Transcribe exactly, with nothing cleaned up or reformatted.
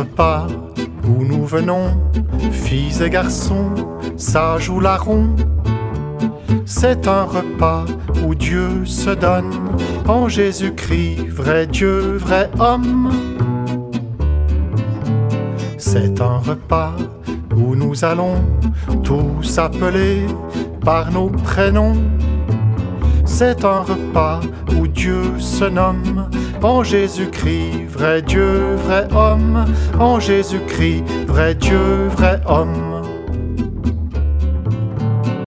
repas où nous venons, filles et garçons, sages ou larrons. C'est un repas où Dieu se donne en Jésus-Christ, vrai Dieu, vrai homme. C'est un repas où nous allons tous appeler par nos prénoms. C'est un repas où Dieu se nomme en Jésus-Christ, vrai Dieu, vrai homme. En Jésus-Christ, vrai Dieu, vrai homme.